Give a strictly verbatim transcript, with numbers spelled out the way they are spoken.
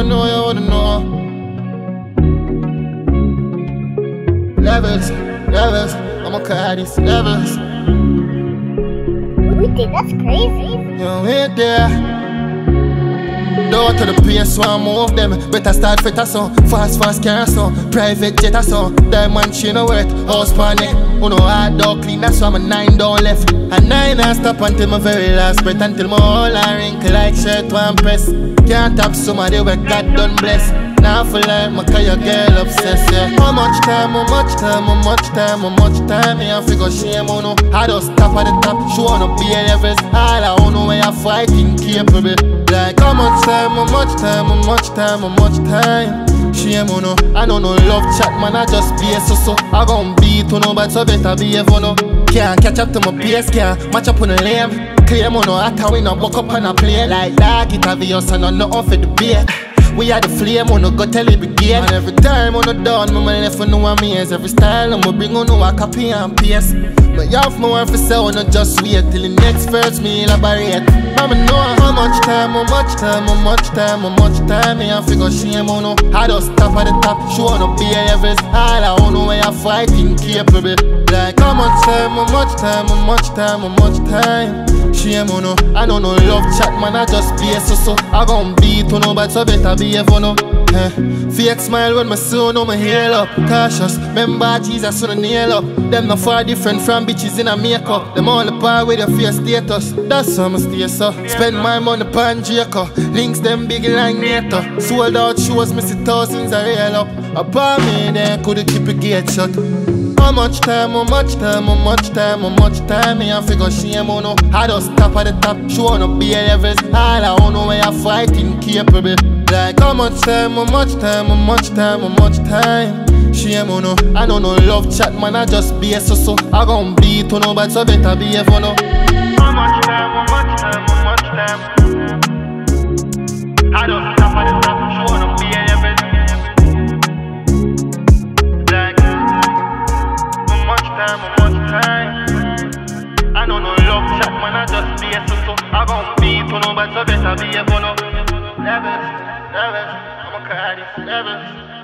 know, you wanna know. Levels, levels, I'ma call this levels. Wicked, that's crazy. You ain't there. Down to the place where I move them. Better start fit a song. Fast, fast car song. Private jet a song. Diamond chain a worth. House panic. Who know hard dog clean. That's why I'm a nine down left. And nine I stop until my very last breath. Until my whole I wrinkle like shirt one press. Can't tap somebody where God done bless. Now for life, my call your girl obsessed, yeah. How much time, how much time, how much time, how much time me I figure shame on no. I just stop at the top, she wanna be a levels. All I wanna where I fighting capable. Like how much time, how much time, how much time, how much time. Shame on no, I don't know love chat man, I just be a so-so. I gon' beat on no, but so better be a no. Can't catch up to my pace, can't match up on the lame. Claim on no, I can win a buck up and a play. Like like it have you, so no nothing for the beer. We are the flame, on no go tell it begin. And every time on the dawn, my man left for no one means. Every style I'ma bring on no a copy and paste. But you have my work for sale, no just wait till the next verse me elaborate. Mama know how much time, how much time, how much time, how much time me I figure shame on no. I just stop at the top, she wanna be a levels. All I wanna where I fighting capable. Like how much time, how much time, how much time, how much time. Shame on no, I don't know love chat man, I just be a so-so. I gon' beat on no, but so better be a no. Eh. Fake smile when my son on my hair up. Cautious, remember Jesus on the nail up. Them not far different from bitches in a makeup. Them all apart with your face status. That's how I stay so. Spend my money pan Jacob. Links them big like NATO. Sold out shows, me see thousands are real up. Apart me then could keep a gate shut. How much time, how much time, how much time, how much time me I figure shame on no. I just stop at the top, she wanna be a levels. All I wanna where I fighting capable. Like how much time, how much time, how much time, how much time. Shame on no, I don't know love chat man, I just be a so-so. I gon' beat on no, but so better be a no. How much time, how much time, how much time. I don't stop at the top, she wanna be a levels. Like how much time, how much time. I don't know love chat man, I just be a so-so. I gon' beat on no, but so better be a no. Levels, levels, I'ma call this levels.